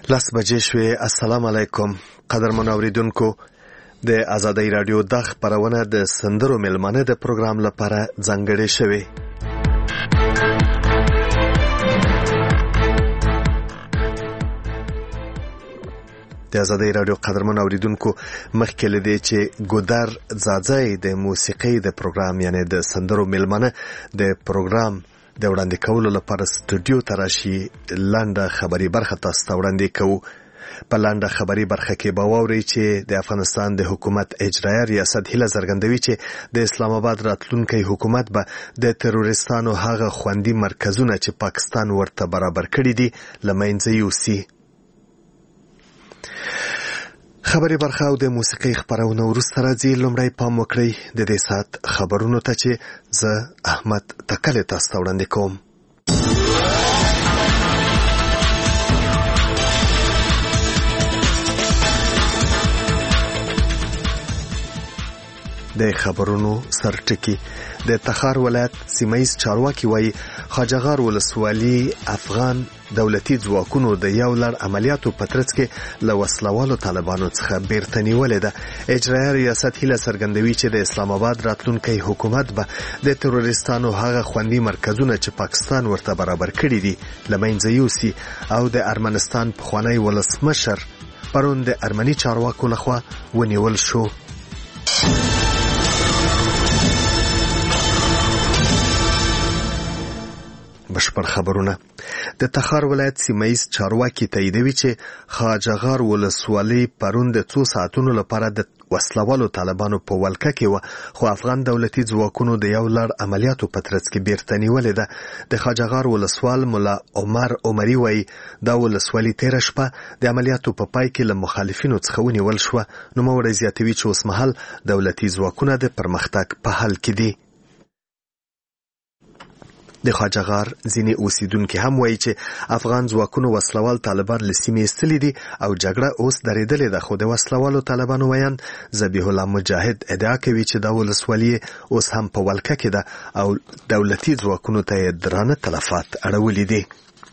لس بجې شوې. السلام علیکم قدرمن اوریدونکو. د آزادۍ رادیو د خبرونه د سندرو ملمنه د پروګرام لپاره ځانګړې شوې. د آزادۍ رادیو قدرمن اوریدونکو مخکې لدې چې ګودر زاځي د موسیقۍ د پروګرام یعنی د سندرو ملمنه د پروګرام د وړاندې کولو لپاره سټوډیو ته راشي، لنډه خبري برخه تاسو ته وړاندې کوو. په لنډه خبري برخه کې به واورئ چې د افغانستان د حکومت اجرایه ریاست هیله څرګندوي چې د اسلام آباد راتلونکي حکومت به د تروریستانو هغه خوندي مرکزونه چې پاکستان ورته برابر کړي دي له منځه یوسي. خبري برخه او د موسیقۍ خبرونه وروسته راځي. لومړی پام وکړئ د دې ساعت خبرونو ته چې زه احمد تکل تاسو ته وړاندې کوم. د خبرونو سرټکی. د تخار ولایت سیمایز چارواکي وایي خواجهغار ولسوالي افغان دولتي ځواکونو د یو لړ عملیاتو په ترڅ کې له وسلوالو طالبانو څخه بیرته نیولې ده. اجرایه ریاست هیله څرګندوي چې د اسلام آباد راتلونکي حکومت به د تروریستانو هغه خوندي مرکزونه چې پاکستان ورته برابر کړي دي له منځه یوسي او د ارمنستان پخوانی ولسمشر پرون د ارمني چارواکو لخوا ونیول شو. بشپړ خبرونه. د تخار ولایت سیمایز چارواکي تاییدوي چې خواجهغار ولسوالي پرون د 2 ساعتونو لپاره د وسلوالو طالبانو په ولکه کې و، خو افغان دولتي ځواکونو د یو لړ عملیاتو په ترڅ کې بیرته نیولې ده. د خواجهغار ولسوال مولا عمر عمري وایي دا ولسوالي تیره شپه د عملیاتو په پای کې له مخالفینو څخه ونیول شوه. نوموړی زیاتوي چې اوس مهال دولتي ځواکونه د پرمختګ په حال کې دي. د خواجهغار ځینې اوسیدونکي هم وایي چې افغان ځواکونو وسلوال طالبان له سیمې ایستلي دي او جګړه اوس درېدلې ده، خو د وسلوالو طالبانو ویان ذبیح الله مجاهد ادعا کوي چې دا ولسوالي اوس هم په ولکه کې ده او دولتي ځواکونو ته یې درانه تلفات اړولي دي.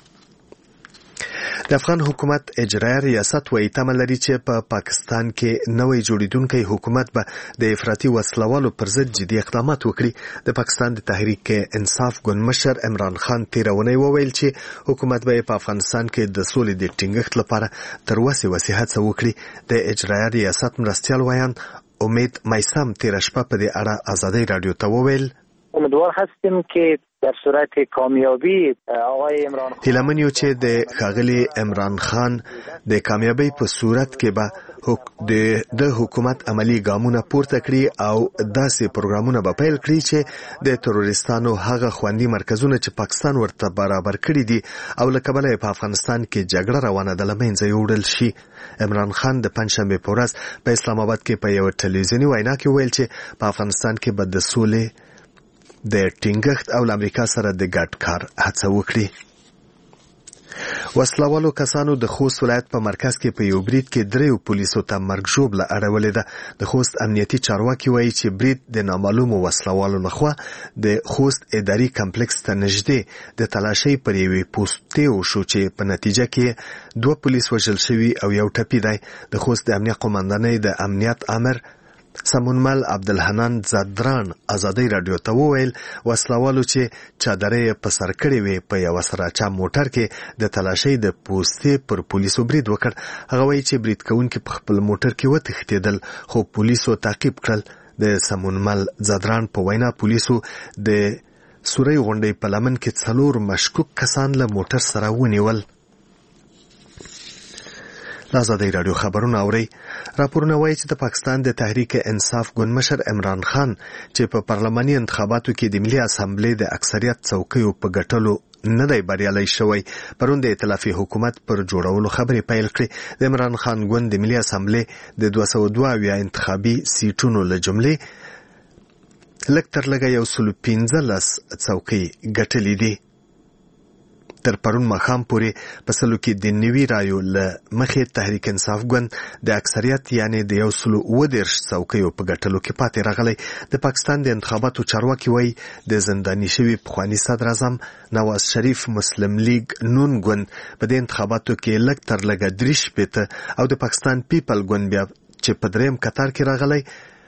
د افغان حکومت اجرایه ریاست وایي تمه لري چې په پاکستان کې نوی جوړیدونکی حکومت به د افراطي وسلوالو پر ضد جدي اقدامات وکړي. د پاکستان د تحریک انصاف ګوند مشر عمران خان تیرونی وویل چې حکومت به په افغانستان کې د سولې د ټینګښت لپاره تر وسه هڅه وکړي. د اجرایه ریاست مرستیال ویان امید میسم تیر شپه په دې اړه آزادۍ رادیو ته وویل امیدوار هستیم که در صورت کامیابی آقای عمران خان هیله منو چې د ښاغلي عمران خان د کامیابی په صورت کې به د حکومت عملی ګامونه پورته کړي او داسې پروګرامونه به پیل کړي چې د تروریستانو هغه خوندي مرکزونه چې پاکستان ورته برابر کړي دي او له کبله په افغانستان کې جګړه روانه ده له منځه یوړل شي. عمران خان د پنځشنبه په ورځ په اسلام آباد کې په یو ټلویزیوني وینا کې ویل چې په افغانستان کې به د سولې د ټینګښت او امریکا سره د ګډ کار هڅه وکړي. وسلوالو کسانو د خوست ولایت په مرکز کې په یو برید کې 3 پولیسو ته مرګ ژوبله اړولې ده. د خوست امنیتي چارواکي وایي چې برید د نامعلومو وسلوالو لخوا د خوست اداري کمپلیکس ته نږدې د تلاشۍ پر یوې پوستې وشو چې په نتیجه کې 2 پولیس وژل شوي او یو ټپي دی. د خوست د امنیت قومندانۍ د امنیت امر سمونمل عبدالحنان زادران آزادۍ رادیو ته وویل وسلوالو چې چادرې په سر کړې وې په یو سراچا موټر کې د تلاشۍ د پوستې پر پولیسو برید وکړ. هغه وایي چې برید کوونکي په خپل موټر کې وتښتېدل خو پولیسو تعقیب کړل. د سمونمل زادران په وینا پولیسو د سوري غونډۍ په لمن کې 4 مشکوک کسان له موټر سره ونیول. آزادۍ رادیو خبرونه اوري. راپورونه وایي چې د پاکستان د تحریک انصاف ګوند مشر عمران خان چې په پارلماني انتخاباتو کې د ملي اسامبلې د اکثریت څوکیو په ګټلو نه دی بریالی شوی، پرون د ائتلافي حکومت پر جوړولو خبرې پیل کړې. د عمران خان ګوند د ملي اسامبلې د 202 انتخابي سیټونو له جملې لږ تر لږه 115 څوکۍ ګټلې دي. تر پرون ماښام پورې په سلو کې د نوي رایو له مخې تحریک انصاف ګوند د اکثریت یعنی د 130 څوکیو په ګټلو کې پاتې راغلی. د پاکستان د انتخاباتو چارواکي وایي د زنداني شوي پخواني صدر اعظم نواز شریف مسلم لیگ نون ګوند په دې انتخاباتو کې لږ تر لږه 3% او د پاکستان پیپل ګوند بیا چې په دریم قطار کې راغلی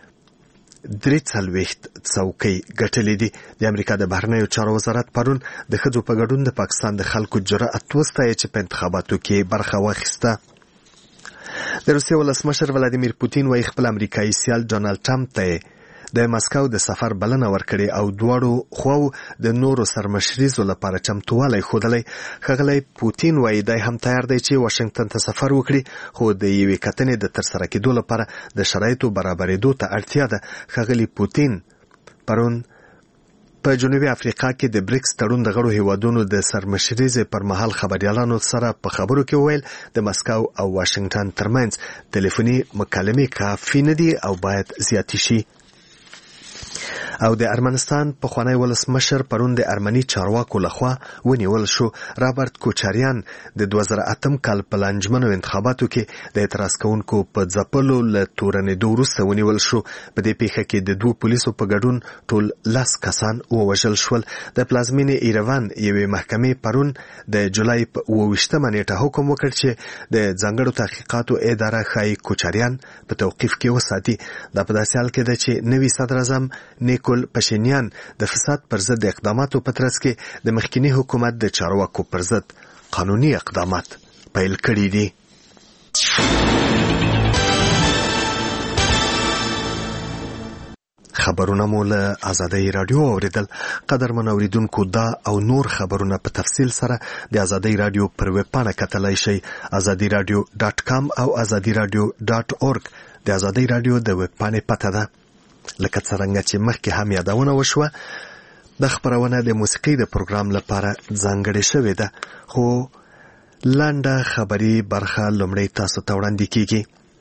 43 څوکۍ ګټلې دي. د امریکا د بهرنیو چارو وزارت پرون د ښځو په ګډون د پاکستان د خلکو جرأت وستایه چې په انتخاباتو کې برخه واخیسته. د روسیې ولسمشر ولادیمیر پوتین وایي خپل امریکایي سیال ډونالډ ټرمپ ته د مسکو د سفر بلنه ورکړې او دواړو خواو د نورو سرمشریزو لپاره چمتووالی ښودلی. ښاغلی پوتین وایي دی هم تیار دی چې واشنګټن ته سفر وکړي، خو د یوې کتنې د ترسره کېدو لپاره د شرایطو برابرېدو ته اړتیا ده. ښاغلی پوتین پرون په جنوبي افریقا کې د بریکس تړون د غړو هیوادونو د سرمشریزې پر مهال خبريالانو سره په خبرو کې وویل د مسکو او واشنګټن ترمنځ ټلیفوني مکالمې کافي نه دي او باید زیاتې شي. او د ارمنستان پخوانی ولسمشر پرون د ارمني چارواکو لخوا ونیول شو. رابرټ کوچاریان د 2008 کال په لانجمنو انتخاباتو کې د اعتراض کوونکو په ځپلو له تورنېدو وروسته ونیول شو. په دې پیښه کې د 2 پولیسو په ګډون ټول 10 کسان ووژل شول. د پلازمینې ایروان یوې محکمې پرون د جولای په 28 نیټه حکم وکړ چې د ځانګړو تحقیقاتو اداره ښایي کوچاریان په توقیف کې وساتي. دا په داسې حال کې ده چې نوي صدر اعظم نیکول پشینیان د فساد پر ضد اقداماتو په ترڅ کې د مخکینی حکومت د چارواکو پر ضد قانوني اقدامات پیل کړي دي. خبرونه مو له آزادۍ رادیو اوریدل. قدرمن اوریدونکو دا او نور خبرونه په تفصیل سره د آزادۍ رادیو پر ویب پاڼه کتلای شئ azadiradio.com او azadiradio.org. د آزادۍ رادیو د ویب پاڼې پته ده. لکه څرنګه چې مخکې هم یادونه وشوه د خبرونه د موسیقۍ د پروګرام لپاره ځانګړې شوې ده، خو لنډه خبري برخه لومړی تاسو ته وړاندې کیږي.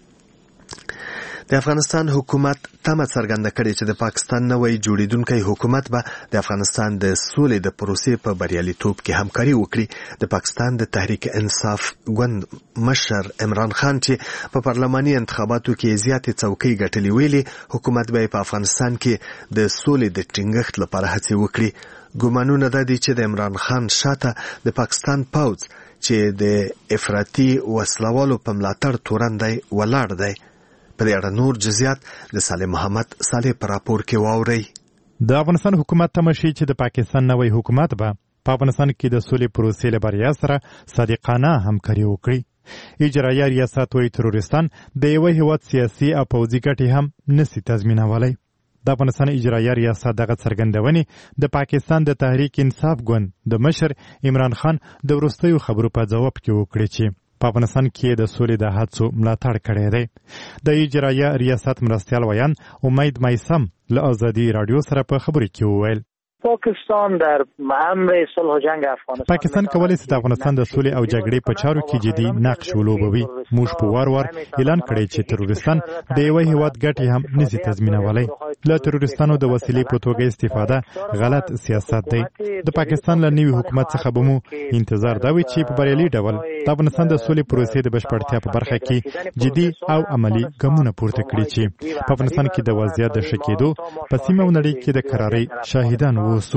د افغانستان حکومت تمه څرګنده کړې چې د پاکستان نوی جوړیدونکی حکومت به د افغانستان د سولې د پروسې په بریالیتوب کې همکاري وکړي. د پاکستان د تحریک انصاف ګوند مشر عمران خان چې په پارلماني انتخاباتو کې زیاتې څوکۍ ګټلې ویلي، حکومت به په افغانستان کې د سولې د ټینګښت لپاره هڅې وکړي. ګومانونه دا دي چې د عمران خان شاته د پاکستان پوځ چې د افراطي وسلوالو په ملاتړ تورن دی ولاړ دی. په دې اړه نور جزئیات د صالح محمد صالح پر راپور کې واورئ. د افغانستان حکومت تمه شي چې د پاکستان نوی حکومت به په افغانستان کې د سولې پروسې له بریا سره صادقانه همکاري وکړي. اجرایه ریاست وایي تروریستان د یوه هیواد سیاسي او پوځي ګټې هم نسي تضمینولی. د افغانستان اجرایه ریاست دغه څرګندونې د پاکستان د تحریک انصاف ګوند د مشر عمران خان د وروستیو خبرو په ځواب کې وکړي چې په افغانستان کې د سولې د هڅو ملاتړ کړی دی. د اجرایه ریاست مرستیال ویان امید مایسم له آزادی رادیو سره په خبرې کې وویل پاکستان در امر صلح و جنگ افغانستان پاکستان کولی شي د افغانستان د سولې او جګړې په چارو کې جدي نقش ولوبوي. موږ په وار اعلان کړی چې تروریستان د یوه هیواد ګټې هم نشي تضمینولی. له تروریستانو د وسیلې په توګه استفاده غلط سیاست دی. د پاکستان له نوي حکومت څخه به مو انتظار دا وي چې په بریالي ډول د افغانستان د سولې پروسې د بشپړتیا په برخه کې جدي او عملی ګامونه پورته کړي چې په افغانستان کې د وضعیت د ښه کېدو په سیمه او نړۍ کې د قرارۍ شاهدان ووسو.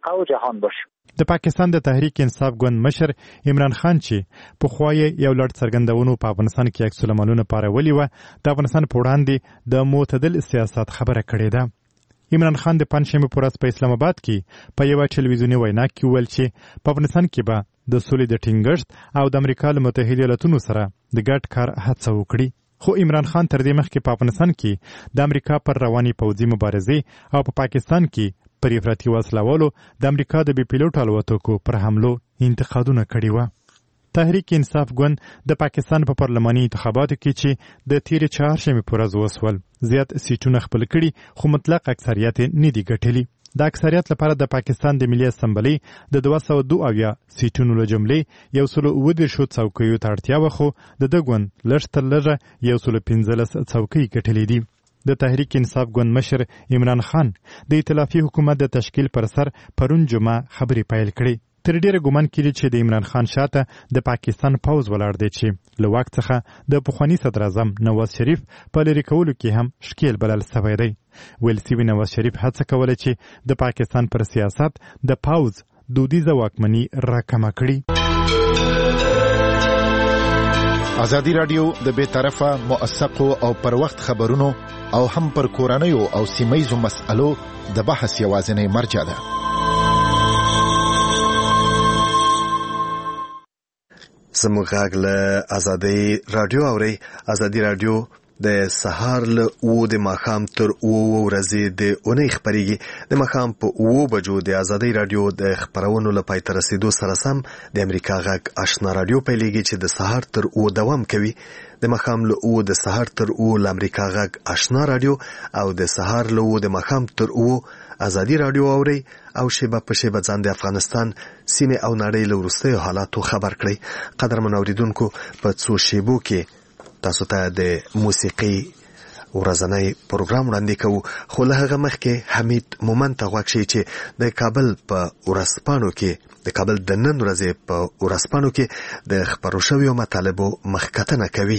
د پاکستان د تحریک انصاف ګوند مشر عمران خان چې پخوا یې یو لړ څرګندونو په افغانستان کې عکس العملونه پارولي وه، د افغانستان په وړاندې د معتدل سیاست خبره کړې ده. عمران خان د پنجشنبې په ورځ په اسلام آباد کې په یوه ټلویزیوني وینا کې وویل چې په افغانستان کې به د سولې د ټینګښت او د امریکا له متحده ایالاتونو سره د ګډ کار هڅه وکړي. خو عمران خان تر دې مخکې په افغانستان کې د امریکا پر روانې پوځي مبارزې او په پاکستان کې پر افراطي وسلوالو د امریکا د بې پیلوټ الوتکو پر حملو انتقادونه کړي وه. تحریک انصاف ګوند د پاکستان په پارلماني انتخاباتو کې چې د تیرې چهارشنبې په ورځ وسول زیات سیټونه خپل کړي، خو مطلق اکثریت نه دي ګټلي. د اکثریت لپاره د پاکستان د ملي اسمبلی د 202 سیټونو له جملې 119 څوکیو ته اړتیا وه، خو د ده ګوند لږ تر لږه 115 څوکۍ ګټلې دي. د تحریک انصاف ګوند مشر عمران خان د ائتلافي حکومت د تشکیل پر سر پرون جمعه خبرې پیل کړې. تر ډیره ګومان کړي چې د عمران خان شاته د پاکستان پوز ولاړ دی چې له واک څخه د پخوانی صدر اعظم نواز شریف په لرې کولو کې هم شکیل بلل سوی دی. ویل سوي نواز شریف هڅه کوله چې د پاکستان پر سیاست د پوز دودیزه واکمني راکمه کړي. ازادي رادیو د بې طرفه موثقو او پر وخت خبرونو او هم پر کورنیو او سیمه‌یزو مسألو د بحث یوازینی مرجع ده. زموږ غږ له ازادي رادیو اوري. ازادي رادیو د سهار له 9 د ماښام تر 9 ورځې د اونۍ خبريږي. د ماښام په 9 بجو د ازادي رادیو د خبرونو لپاره تر رسیدو سره سم د امریکا غږ آشنا رادیو پیلېږي چې د سهار تر 9 دوام کوي. د ماښام له 9 د سهار تر 9 د امریکا غږ آشنا رادیو او د سهار له 9 د ماښام تر 9 ازادي رادیو اوري او شیبه په شیبه ځان د افغانستان سیمه او نړۍ له وروستیو حالاتو خبر کړي. قدرمن اوریدونکو په څو شیبو کې تاسو ته د موسیقي ورځنی پروګرام وړاندې کوو، خو له هغه مخکې حمید مومن ته غوږ شئ چې د کابل په ورځپاڼو کې د کابل د نن ورځې په ورځپاڼو کې د خبرو شویو مطالبو مخکتنه کوي.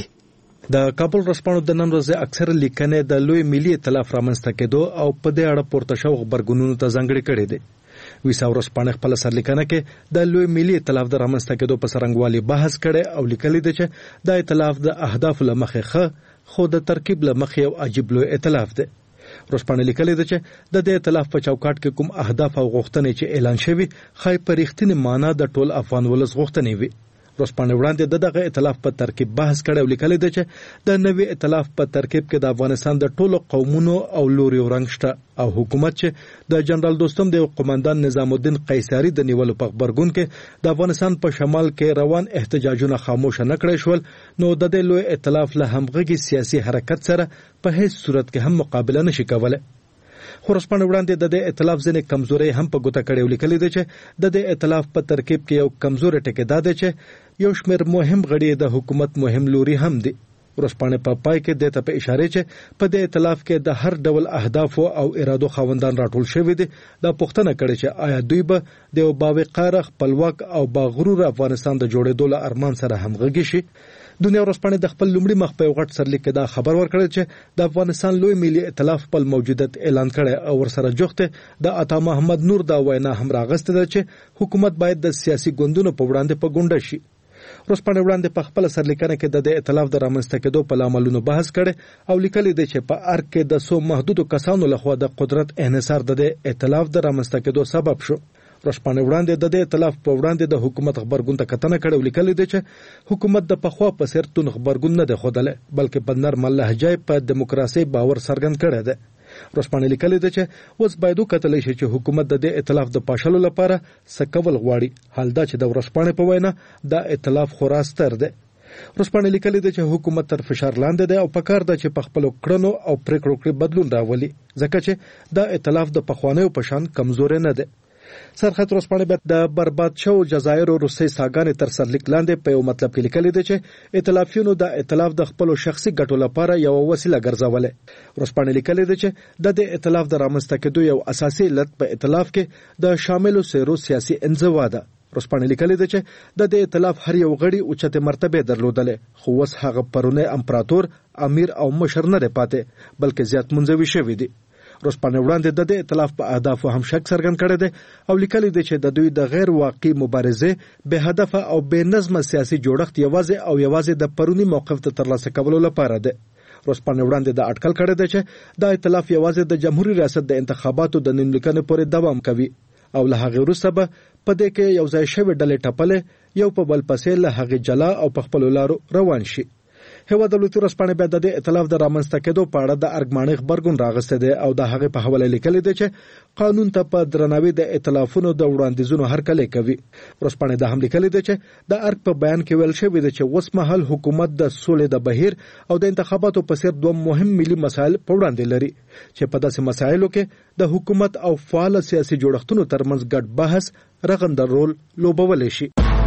د کابل ورځپاڼو د نن ورځې اکثره لیکنې د لوی ملي ائتلاف رامنځته کېدو او په دې اړه پورته شوو خبرګونونو ته ځانګړې کړې دي. ویسا ورځپاڼه خپل سرلیکنه کې د لوی ملي ائتلاف د رامنځته کېدو په څرنګوالي بحث کړي او لیکلي دي چې د ائتلاف د اهداف له مخې خو د ترکیب له مخې یو عجیب لوی ائتلاف دی. ورځپاڼه لیکلي ده چې د دې ائتلاف په چوکاټ کې کوم اهداف او غوښتنې چې اعلان شوي خای په رښتینې معنا د ټول افغان ولس غوښتنې وي. ورځپاڼه وړاندې دغه ائتلاف په ترکیب بحث کړي او لیکلي ده چې د نوي ائتلاف په ترکیب کې د افغانستان د ټولو قومونو او لوري رنګ شته او حکومت چې د جنرال دوستم د قومندان نظام الدین قیصری د نیولو په خبرګون کې د افغانستان په شمال کې روان احتجاجونه خاموش نه کړی شول، نو د دې لوی ائتلاف له همغږي سیاسي حرکت سره په هیڅ صورت کې هم مقابله نشي کولای. خو ورځپاڼه وړاندې د دې ائتلاف ځینې کمزوري هم په ګوته کړي او لیکلي دي چې د دې ائتلاف په ترکیب کې یو کمزوري ټکی دا دی چې یو شمېر مهم غړي د حکومت مهم لوري هم دي. ورځپاڼه په پای کې د ته په اشاره چې په دې ائتلاف کې د هر ډول اهداف او ارادو خاوندان راټول شوي دي. دا پوښتنه کړي چې آیا دوی به د باوقاره خپلواک او باغرور افغانستان د جوړېدو له ارمان سره همغږي شي. دنیا ورځپاڼه د خپل لومړي مخ په غټ سرلیک کې دا خبر ورکړل چې د افغانستان لوی ملي ائتلاف خپل موجودیت اعلان کړي او ورسره جوخته د عطا محمد نور دا وینا هم راغسته ده چې حکومت باید د سیاسي ګوندونو په وړاندې په ګونډه شي. ورځپاڼه وړاندې په خپل سرلیکنه کې د ائتلاف د رامنځته کېدو په لاملونو بحث کړي او لیکلي دي چې په ارګ کې د سو محدودو کسانو لخوا د قدرت انحصار د ائتلاف د رامنځته کېدو سبب شو. ورځپاڼه وړاندې د دې ائتلاف په وړاندې د حکومت خبرګون ته کتنه کړې او لیکلي دي چې حکومت د پخوا په څیر تون خبرګون نه دی ښودلی، بلکې په نرمه لهجه په دیموکراسي باور څرګند کړی دی. ورځپاڼه لیکلي ده چې اوس باید وکتلی شي چې حکومت د دې ائتلاف د پاشلو لپاره څه کول غواړي. حال دا چې د ورځپاڼې په وینا دا ائتلاف خورا ستر دی. ورځپاڼه لیکلي ده چې حکومت تر فشار لاندې دی او پکار ده چې په خپلو کړنو او پریکړو کې بدلون راولي، ځکه چې دا ائتلاف د پخوانیو په شان کمزوري نه دی. سرخط ورځپاڼه به د برباد شو جزایر او روسي ساګانې تر سرلیک لاندې په یو مطلب کې لیکلي دي چې ائتلافیونو د ائتلاف د خپل شخصي ګټو لپاره یو وسیله ګرځولې. ورځپاڼه لیکلي دي چې د دې ائتلاف د رامنځته کېدو یو اساسي علت په ائتلاف کې د شاملو سیرو سیاسي انزوا ده. ورځپاڼه لیکلي ده چې د دې ائتلاف هر یو غړي اوچته مرتبه درلودلې، خو اوس هغه پرونه امپراتور، امیر او مشر نه پاتې بلکې زیات منځوي شوی دي. ورځپاڼه وړاندې د دې ائتلاف په اهدافو هم شک څرګند کړی دی او لیکلي دي چې د دوی د غیر واقعي مبارزې به هدف او به نظم سیاسي جوړښت یوازې د پرونی موقف ته ترلاسه کولو لپاره دی. ورځپاڼه وړاندې د اټکل کړی دی چې د ائتلاف یوازې د جمهوریت ریاست د انتخاباتو د نیملیکنې پورې دوام کوي او له هغې وروسته به په دې کې یو ځای شوې ډلې ټپلې یو په بل پسې له هغې جلا او په خپلو لارو روان شي. هیواد دولتي ورځپاڼه بیا د دې ائتلاف د رامنځته کېدو په اړه د ارګماني خبرګون راغسته دی او د هغې په حواله لیکلي دی چې قانون ته په درناوي د ائتلافونو د وړاندیزونو هرکلی کوي. ورځپاڼه دا هم لیکلي دی چې د ارګ په بیان کې ویل شوی دی چې اوس مهال حکومت د سولې د بهیر او د انتخاباتو په څیر دوه مهم ملي مسایل په وړاندې لري چې په داسې مسایلو کې د حکومت او فعال سیاسي جوړښتونو ترمنځ ګډ بحث رغنده رول لوبولی شي.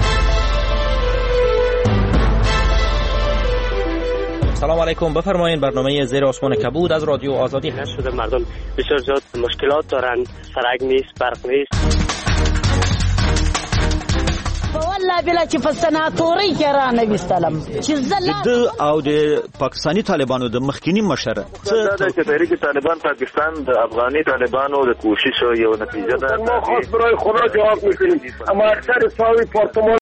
سلام علیکم، بفرمایید. برنامه زیر آسمان کبود از رادیو آزادی هست. شده مردم بسیار زیاد مشکلات دارن، سرک نیست، برق نیست. بلا چې په سناتوري کې را نه وستلم چې د او د پاکستاني طالبانو د مخکینی مشر څه د تحریک طالبان پاکستان د افغاني طالبانو د کوشش یو نتیجه ده. ما خاص برای خدا جواب میکنیم. اما اکثر ساوی پارتمان